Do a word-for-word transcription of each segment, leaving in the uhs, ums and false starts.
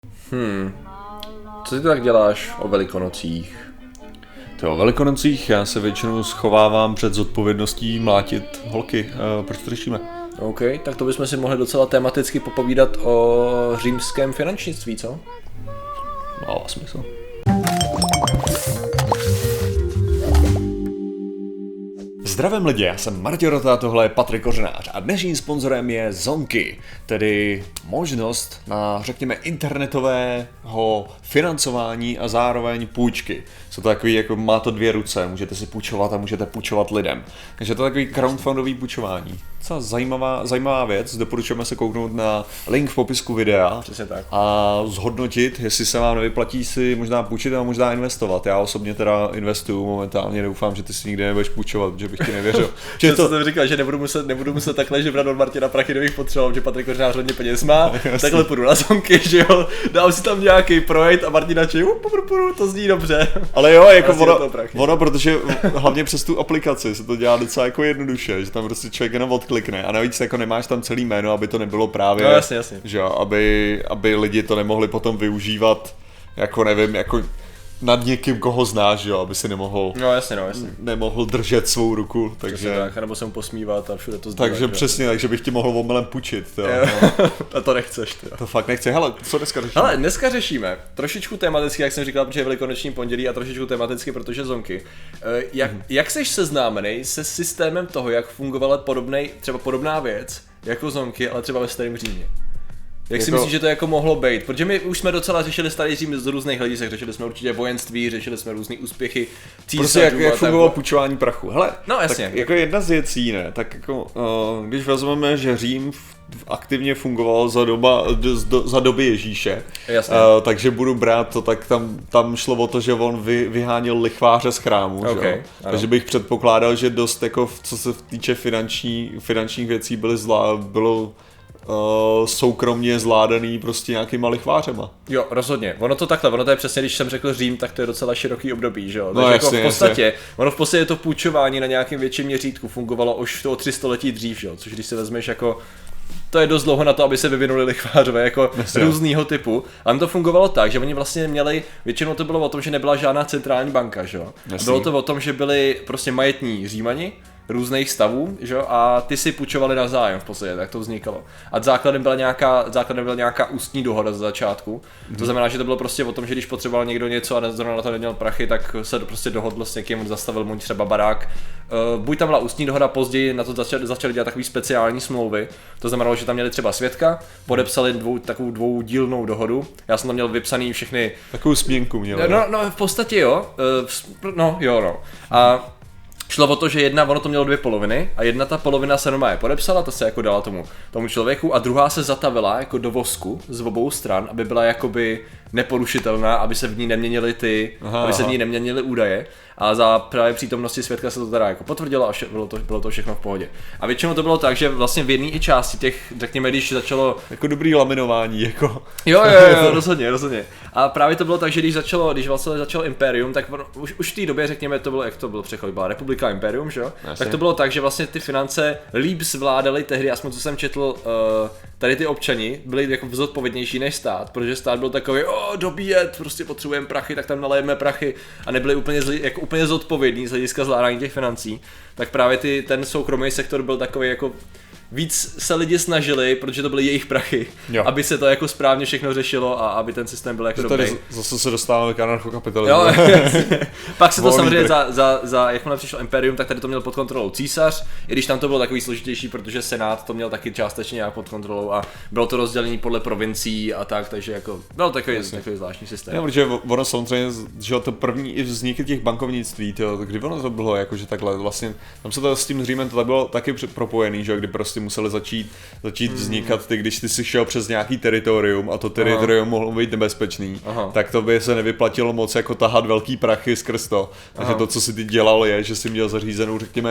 Hmm. Co ty tak děláš o Velikonocích? To o Velikonocích já se většinou schovávám před zodpovědností mlátit holky. Uh, proč to řešíme? OK, tak to bychom si mohli docela tematicky popovídat o římském finančnictví, co? Má smysl. Zdravím lidi, já jsem Martin Rota, tohle je Patrik Kořenář a dnešním sponzorem je Zonky, tedy možnost na, řekněme, internetového financování a zároveň půjčky. Jsou to takový, jako má to dvě ruce, můžete si půjčovat a můžete půjčovat lidem. Takže to je takový crowdfundový půjčování. Co zajímavá, zajímavá věc, doporučujeme se kouknout na link v popisku videa. Přesně tak. A zhodnotit, jestli se vám nevyplatí si možná půjčit a možná investovat. Já osobně teda investuju momentálně, doufám, že ty si nikdy nebudeš půjčovat, protože bych ti nevěřil. Že to jsem říkal, že nebudu muset, nebudu muset takhle žebrat od Martina prachy, kdybych potřeboval, že Patrik Kořenář hodně peněz má. Takhle půjdu na Zonky, že jo, dám si tam nějaký projekt a Martina či to zní dobře. Ale jo, jako ono, ono, protože hlavně přes tu aplikaci se to dělá docela jako jednoduše, že tam prostě člověk jenom odklikne a navíc jako nemáš tam celý jméno, aby to nebylo právě, no, jasně, jasně. že aby, aby lidi to nemohli potom využívat, jako nevím, jako nad někým, koho znáš, jo, aby si nemohl, no, jasně, no, jasně. nemohl držet svou ruku, takže tak, nebo se mu posmívat a všude to sdílet. Takže přesně, takže bych ti mohl omylem půjčit, jo. No. A to nechceš, jo. To fakt nechci. Hele, co dneska řešíme? Hele, dneska řešíme trošičku tematicky, jak jsem říkal, protože je velikonoční pondělí, a trošičku tematicky, protože Zonky. Jak, mm. jak jsi seznámený se systémem toho, jak fungovala podobnej, třeba podobná věc, jako Zonky, ale třeba ve Starém Římě? Jak je si to... myslíš, že to jako mohlo být? Protože my už jsme docela řešili Starý Řím z různých hledisek, řešili jsme určitě vojenství, řešili jsme různé úspěchy císařů. Prostě jak, jak fungovalo půjčování prachu. Hele, no, jasně. Tak jako jedna z věcí, ne, tak jako, uh, když vezmeme, že Řím aktivně fungoval za, doba, do, za doby Ježíše, jasně. Uh, takže budu brát to, tak tam, tam šlo o to, že on vy, vyháněl lichváře z chrámu, okay, že? Takže bych předpokládal, že dost jako, co se týče finanční, finančních věcí byly zlá, bylo Uh, soukromně zvládaný prostě nějakýma lichvářema. Jo, rozhodně. Ono to takhle, ono to je přesně, když jsem řekl Řím, tak to je docela široký období, že jo. No, takže jasně, jako v podstatě, jasně. ono v podstatě to půjčování na nějakém větším měřítku fungovalo už v toho tři století dřív, že jo, což když si vezmeš jako to je dost dlouho na to, aby se vyvinuli lichvářové jako jasně. Různýho typu. A to fungovalo tak, že oni vlastně měli, většinou to bylo o tom, že nebyla žádná centrální banka, že jo. Bylo to o tom, že byli prostě majetní Římani různých stavů, že? A ty si půjčovali navzájem v podstatě, tak to vznikalo. A základem byla nějaká, základem byla nějaká ústní dohoda z začátku. Mm. To znamená, že to bylo prostě o tom, že když potřeboval někdo něco a zrovna na to neměl prachy, tak se prostě dohodl s někým, zastavil mu třeba barák. Uh, buď tam byla ústní dohoda, později na to začali, začali dělat takový speciální smlouvy. To znamenalo, že tam měli třeba svědka, podepsali dvou, takovou dvoudílnou dohodu. Já jsem tam měl vypsaný všechny. Takovou směnku měl. No, no, v podstatě jo. Uh, no, jo, no. A šlo o to, že jedna, ono to mělo dvě poloviny a jedna ta polovina se normálně podepsala, ta se jako dala tomu, tomu člověku a druhá se zatavila jako do vosku z obou stran, aby byla jakoby neporušitelná, aby se v ní neměnily ty, aha, aby se v ní neměnily údaje a za právě přítomnosti svědka se to teda jako potvrdilo a vše, bylo, to, bylo to všechno v pohodě. A většinou to bylo tak, že vlastně v jedné i části těch, řekněme, když začalo jako dobrý laminování, jako. Jo, jo, jo, rozhodně, rozhodně. A právě to bylo tak, že když začalo, když vlastně začalo Imperium, tak už, už v té době, řekněme, to bylo, jak to bylo přechod, byla republika Imperium, že jo? Tak to bylo tak, že vlastně ty finance líp zvládaly tehdy, aspoň co jsem četl, uh, tady ty občani byli jako zodpovědnější než stát, protože stát byl takový, o, dobíjet, prostě potřebujeme prachy, tak tam nalejeme prachy a nebyli úplně, zli, jako úplně zodpovědní z hlediska zvládání těch financí, tak právě ty, ten soukromý sektor byl takový jako víc se lidi snažili, protože to byly jejich prachy, jo. Aby se to jako správně všechno řešilo a aby ten systém byl jako dobrý. Zase se dostáváme k anarchokapitalismu. Jo, pak se to samozřejmě za, za, za, jakmile přišlo Imperium, tak tady to měl pod kontrolou císař, i když tam to bylo takový složitější, protože senát to měl taky částečně nějak pod kontrolou a bylo to rozdělení podle provincií a tak, takže jako byl takový, takový zvláštní systém. Jo, protože ono samozřejmě, že to první i vzniky těch bankovnictví, tyjo, kdy ono to bylo jako, že takhle vlastně, tam se to s tím Římem to bylo taky propojený, že kdy prostě museli začít, začít vznikat ty, když ty si šel přes nějaký teritorium a to teritorium aha. mohlo být nebezpečný, aha. tak to by se nevyplatilo moc jako tahat velký prachy skrz to. Takže aha. to, co si ty dělal, je, že si měl zařízenou, řekněme,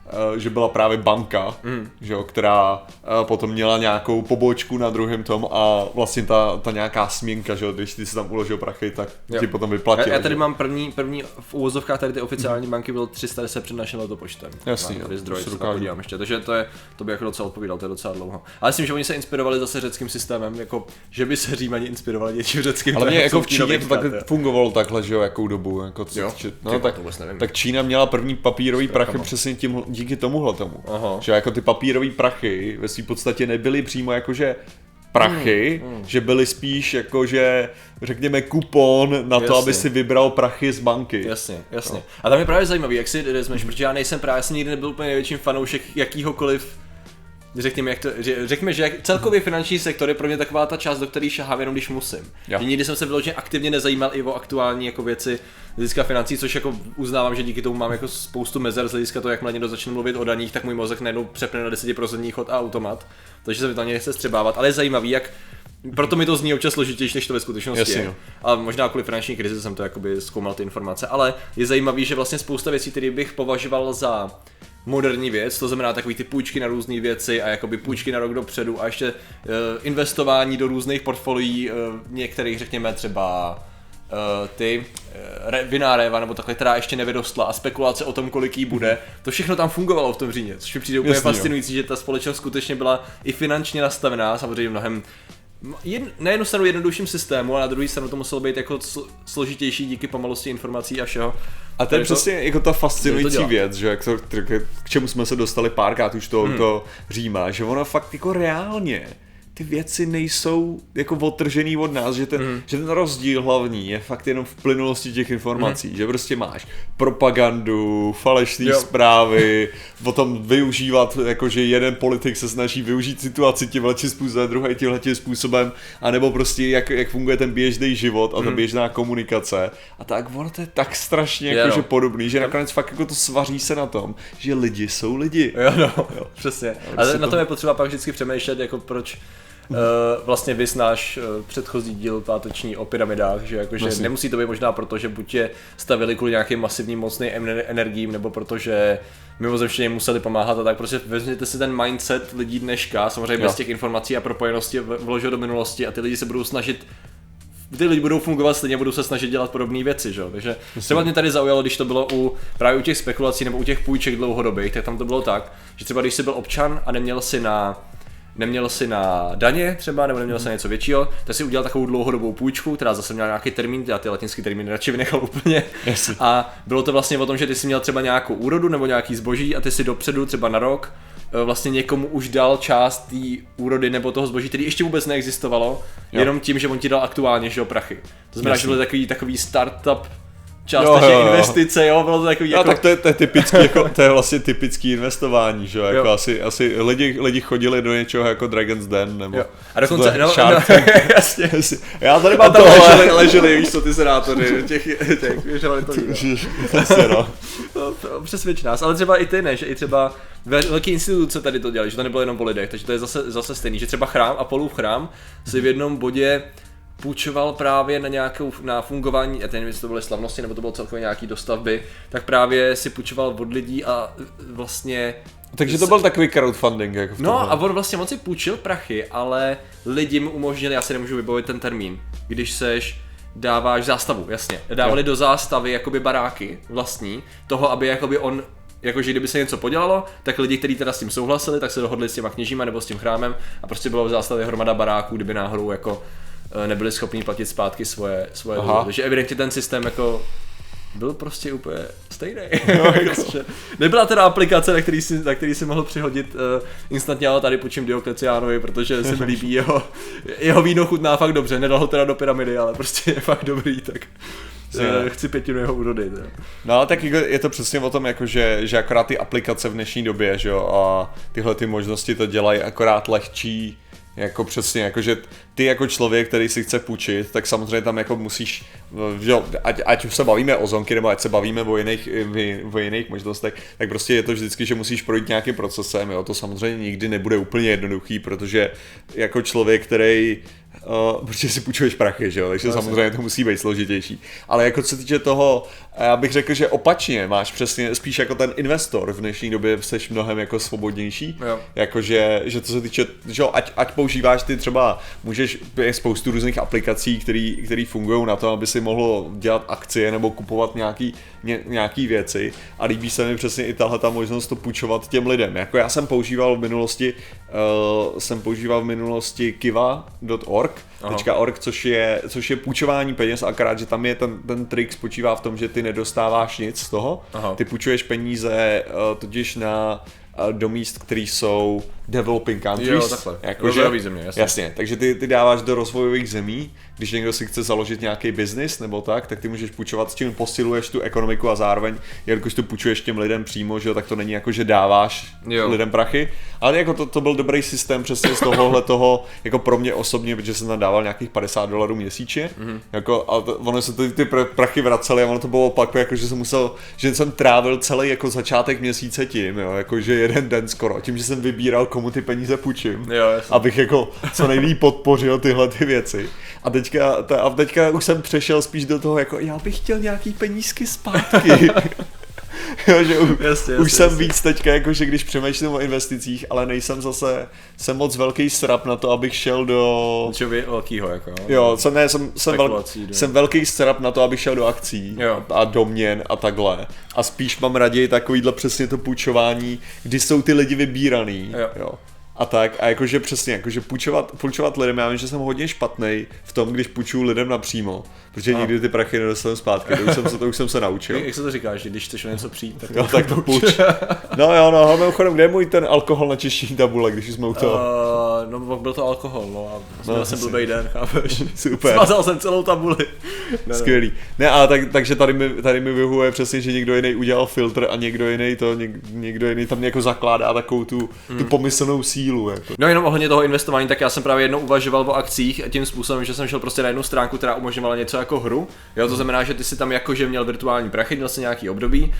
že byla právě banka, mm. že jo, která potom měla nějakou pobočku na druhém tom a vlastně ta, ta nějaká směnka, že jo, když ty si tam uložil prachy, tak jo. ti potom vyplatil. Já, já tady že? mám první, první v úvozovkách tady ty oficiální mm. banky bylo tři sta deset před naším letopočtem. Jasný, tady zdroj, se podívám ještě, takže to je, to by jako docela odpovídal, to je docela dlouho. Ale myslím, že oni se inspirovali zase řeckým systémem, jako že by se Římani inspirovali něčím řeckým. Ale mě jako v Číně to takhle fungovalo takhle, že jo, jakou dobu, jako jo, no, tak, tak Čína měla první papírový prachy přesně tím, díky tomuhle tomu. Aha. Že jako ty papírový prachy ve svým podstatě nebyly přímo jakože prachy, mm, mm. že byly spíš jakože řekněme kupon na jasně. to, aby si vybral prachy z banky. Jasně, jasně. No. A tam je právě zajímavý, jak si vezmeš, protože já nejsem právě, já jsem nikdy nebyl úplně největším fanoušek jakýhokoliv. Řekněme, jak to, řekněme, že jak celkově finanční sektor je pro mě taková ta část, do které šahám jenom když musím. Ja. Nikdy jsem se vyloženě aktivně nezajímal i o aktuální jako věci z hlediska financí, což jako uznávám, že díky tomu mám jako spoustu mezer z hlediska toho, jakmile někdo začne mluvit o daních, tak můj mozek najednou přepne na deset procent chod a automat, takže se mi to ani nechce střebávat, ale je zajímavý, jak proto mi to zní občas složitější, než to ve skutečnosti Jasně, je. A možná kvůli finanční krizi jsem to jakoby zkoumal ty informace, ale je zajímavý, že vlastně spousta věcí, které bych považoval za moderní věc, to znamená takový ty půjčky na různé věci a jakoby půjčky na rok dopředu a ještě uh, investování do různých portfolií, uh, některých řekněme třeba uh, ty uh, vinná réva nebo takhle, která ještě nevyrostla a spekulace o tom, kolik jí bude, to všechno tam fungovalo v tom Římě, což mi přijde úplně Jasný, fascinující, jo. že ta společnost skutečně byla i finančně nastavená, samozřejmě mnohem Jed, na jednu stranu jednodušším systému a na druhou stranu to muselo být jako složitější díky pomalosti informací a všeho. A to je přesně to, jako ta fascinující to věc, že jak to, k čemu jsme se dostali párkrát už toho, hmm. toho Říma, že ono fakt jako reálně ty věci nejsou jako odtržený od nás, že ten, mm. že ten rozdíl hlavní je fakt jenom v plynulosti těch informací, mm. že prostě máš propagandu, falešné zprávy, potom využívat, jakože jeden politik se snaží využít situaci tímhletím způsobem, druhý tímhletím způsobem, anebo prostě jak, jak funguje ten běžný život a ta mm. běžná komunikace a tak ono to je tak strašně jakože podobný, že nakonec fakt jako to svaří se na tom, že lidi jsou lidi. Jo, no, jo, přesně. Ale na to je potřeba pak vždycky přemýšlet, jako proč Uh, vlastně vys náš uh, předchozí díl páteční o pyramidách, že jakože vlastně. Nemusí to být možná proto, že buď je stavili kvůli nějakým masivním mocným energiím, nebo protože mimozemštění museli pomáhat a tak, prostě vezměte si ten mindset lidí dneška, samozřejmě jo. bez těch informací a propojenosti vložil do minulosti a ty lidi se budou snažit ty lidi budou fungovat stejně, budou se snažit dělat podobné věci, že? Takže třeba mě tady zaujalo, když to bylo u právě u těch spekulací nebo u těch půjček dlouhodobých, tak tam to bylo tak, že třeba když jsi byl občan a neměl si na neměl si na daně třeba, nebo neměl si na něco většího, tak si udělal takovou dlouhodobou půjčku, která zase měla nějaký termín, já ty latinský termíny radši vynechal úplně. Yes. A bylo to vlastně o tom, že ty si měl třeba nějakou úrodu nebo nějaký zboží a ty si dopředu třeba na rok vlastně někomu už dal část té úrody nebo toho zboží, který ještě vůbec neexistovalo, jo. jenom tím, že on ti dal aktuálně, že jo, prachy. To znamená, yes. že byl takový, takový startup částečně investice, jo, bylo to takový jako... No, tak to je, to je typický, jako, to je vlastně typický investování, že jo, jako asi, asi lidi, lidi chodili do něčeho jako Dragon's Den, nebo... Jo. A dokonce, no, no, jasně, já tady mám tam leželi, leželi, víš co, ty senátory, těch, těch, víš, ale to Jasně, no. Přesvědč nás, ale třeba i ty ne, že i třeba velké instituce tady to dělali, že to nebylo jenom o lidech, takže to je zase, zase stejný, že třeba chrám, Apolův chrám si v jednom bodě půjčoval právě na nějakou na fungování, já nevím, jestli to byly slavnosti nebo to bylo celkově nějaký dostavby, tak právě si půjčoval od lidí a vlastně... Takže to byl takový crowdfunding jako v tomhle. No a on vlastně moc si půjčil prachy, ale lidi mu umožnili, já si nemůžu vybavit ten termín, když seš dáváš zástavu, jasně, dávali jo. do zástavy jakoby baráky vlastní, toho, aby jakoby on jakože kdyby se něco podělalo, tak lidi, kteří teda s tím souhlasili, tak se dohodli s těma kněžíma nebo s tím chrámem a prostě bylo v zástavě hromada baráků, kdyby náhodou jako nebyli schopni platit zpátky svoje, svoje dluhy. Takže evidentně ten systém jako byl prostě úplně stejný. No, jako. Nebyla teda aplikace, na který si, na který si mohl přihodit uh, instantně, ale tady půjčím Diokleciánovi, protože se mi líbí jeho, jeho víno chutná fakt dobře, nedal ho teda do pyramidy, ale prostě je fakt dobrý, tak yeah. chci pětinu jeho úrody. Teda. No ale tak je to přesně o tom, jako, že, že akorát ty aplikace v dnešní době, že jo, a tyhle ty možnosti to dělají akorát lehčí. Jako přesně, jakože ty jako člověk, který si chce půjčit, tak samozřejmě tam jako musíš, jo, ať, ať už se bavíme o zonky, nebo ať se bavíme o jiných, o jiných možnostech, tak prostě je to vždycky, že musíš projít nějakým procesem, jo, to samozřejmě nikdy nebude úplně jednoduchý, protože jako člověk, který Uh, protože si půjčuješ prachy, že jo, takže Vlastně. samozřejmě to musí být složitější. Ale jako co se týče toho, já bych řekl, že opačně máš přesně spíš jako ten investor v dnešní době seš mnohem jako svobodnější. Jakože, že to se týče, že jo, ať, ať používáš ty třeba, můžeš, je spoustu různých aplikací, které fungují na to, aby si mohl dělat akcie nebo kupovat nějaký, ně, nějaký věci a líbí se mi přesně i tahle ta možnost to půjčovat těm lidem. Jako já jsem používal v minulosti, uh, jsem používal v minulosti kiva tečka org, .org, což je, což je půjčování peněz, akorát, že tam je ten, ten trik spočívá v tom, že ty nedostáváš nic z toho. Aha. Ty půjčuješ peníze uh, totiž na uh, do míst, které jsou developing countries. Jo, takhle. Jako, země, jasně. jasně. Takže ty, ty dáváš do rozvojových zemí, když někdo si chce založit nějaký biznis nebo tak, tak ty můžeš půjčovat, s tím posiluješ tu ekonomiku a zároveň, jelikož tu půjčuješ těm lidem přímo, že jo, tak to není jako, že dáváš jo. lidem prachy. Ale jako to, to byl dobrý systém přesně z tohohle toho, jako pro mě osobně, protože jsem tam dával nějakých padesát dolarů měsíčně, mm-hmm. jako, a to, ono se ty, ty prachy vracely a ono to bylo opak, jako, že jsem musel, že jsem trávil celý jako začátek měsíce tím, jo, jako, že jeden den skoro, tím, že jsem vybíral, komu ty peníze půjčím, jo, abych jako co nejlíp podpořil tyhle ty věci. A teďka, ta, a teďka už jsem přešel spíš do toho, jako já bych chtěl nějaký penízky zpátky. Jo, že už, jasně, už jasně, jsem jasně. víc teďka, jakože když přemýšlím o investicích, ale nejsem zase, jsem moc velký srap na to, abych šel do... Čeho velkýho, jako. Jo, jsem, ne, jsem, jsem, vel, jsem velký srap na to, abych šel do akcí jo. a do měn a takhle. A spíš mám raději takovýhle přesně to půjčování, kdy jsou ty lidi vybíraný. Jo. Jo. A tak, a jakože přesně, jakože půjčovat, půjčovat lidem, já vím, že jsem hodně špatnej v tom, když půjčuju lidem napřímo, protože no. nikdy ty prachy nedostanu zpátky, to už jsem se, to už jsem se naučil. Jak se to říkáš, že když chceš o něco přijít, tak, jo, tak to půjč. No jo, no, mimochodem, kde je můj ten alkohol na čištění tabule, když jsme u toho? Uh, no, byl to alkohol, no a měl no, jsem blbej den, chápeš? Super. Smazal jsem celou tabuli. Ne, skvělý. Ne, ale tak, takže tady mi, tady mi vyhovuje přesně, že někdo jiný udělal filtr a někdo jiný to, něk, někdo jiný tam jako zakládá takovou tu, hmm. tu pomyslnou sílu. Jako. No jenom ohledně toho investování, tak já jsem právě jednou uvažoval o akcích tím způsobem, že jsem šel prostě na jednu stránku, která umožňovala něco jako hru. Jo, to znamená, že ty si tam jakože měl virtuální prachy, měl si nějaký období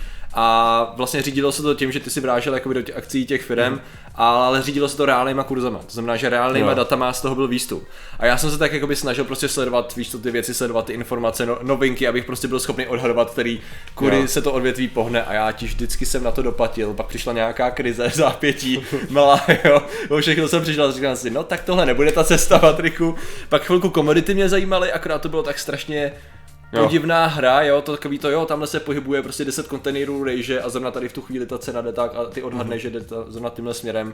a vlastně řídilo se to tím, že ty si vrážel jakoby do těch akcí těch firem, mm. ale řídilo se to reálnýma kurzama. To znamená, že reálnýma datama z toho byl výstup. A já jsem se tak jakoby snažil prostě sledovat, víš co, ty věci, sledovat ty informace, no, novinky, abych prostě byl schopný odhadovat, který kudy jo. se to odvětví pohne a já ti vždycky jsem na to doplatil. Pak přišla nějaká krize, zápětí, malá, jo. Všechno jsem přišel a říkal si, no tak tohle nebude ta cesta, Patriku. Pak chvilku komodity mě zajímaly, akorát to bylo tak strašně Jo. podivná hra, jo, to takový to, jo, tamhle se pohybuje prostě deset kontejnerů rejže a zrovna tady v tu chvíli ta cena jde tak a ty odhadneš, mm. že jde to zrovna tímhle směrem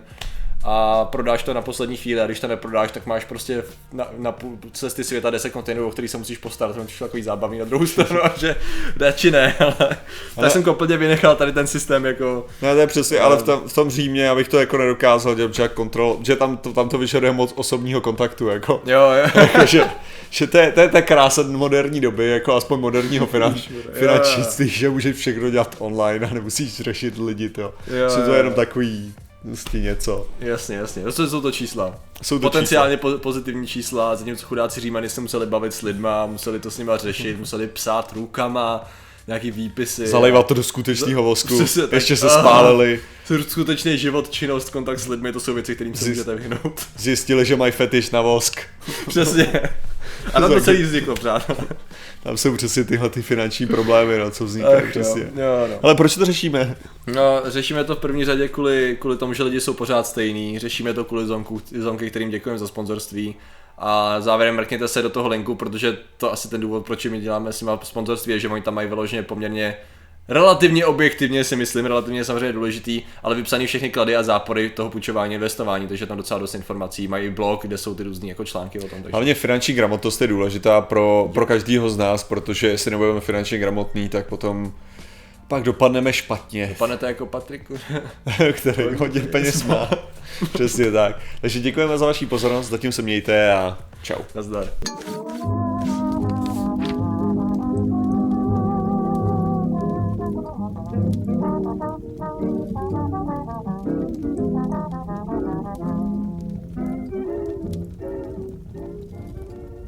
a prodáš to na poslední chvíli a když to neprodáš, tak máš prostě na, na půl cesty světa deset kontejnerů, o který se musíš postarat, to je takový zábavný na druhou stranu, a že jde či ne, ale, ale tak jsem kompletně vynechal tady ten systém jako... No to je přesně, ale v tom, v tom Římě, abych to jako nedokázal dělat, že kontrol, že tam to, tam to vyžaduje moc osobního kontaktu, jako. Jo, jo. Jako, že, že to je, to je ta krása moderní doby, jako aspoň moderního finanč, finančnictví, že můžeš všechno dělat online a nemusíš řešit lidi, to. Jo, že to je jenom takový prostě něco. Jasně, jasně. To jsou to čísla. Jsou to Potenciálně čísla. Po, pozitivní čísla, zatímco chudáci Římani se museli bavit s lidma, museli to s nima řešit, museli psát rukama, nějaký výpisy. Zalejvat to do skutečného vosku, ještě se spálili. Skutečný život, činnost, kontakt s lidmi, to jsou věci, kterým se Zjist, můžete vyhnout. Zjistili, že mají fetiš na vosk. Přesně. A na to celý vzniklo, přátelé. Tam jsou přesně tyhle ty finanční problémy, no, co vznikají Ach, přesně. Jo, jo, no. Ale proč to řešíme? No, řešíme to v první řadě kvůli, kvůli tomu, že lidi jsou pořád stejní, řešíme to kvůli Zonku, Zonky, kterým děkujeme za sponzorství. A závěrem mrkněte se do toho linku, protože to asi ten důvod, proč my děláme s nimi sponzorství, je, že oni tam mají vyloženě poměrně relativně objektivně, si myslím, relativně samozřejmě důležitý, ale vypsaný všechny klady a zápory toho půjčování, investování, takže tam docela dost informací, mají blog, kde jsou ty různý jako články o tom. Takže... Hlavně finanční gramotnost je důležitá pro, pro každýho z nás, protože jestli nebudeme finančně gramotný, tak potom pak dopadneme špatně. Dopadnete jako Patrik, který hodně peněz má. Přesně tak. Takže děkujeme za vaši pozornost, zatím se mějte a čau. Nazdar. Thank you.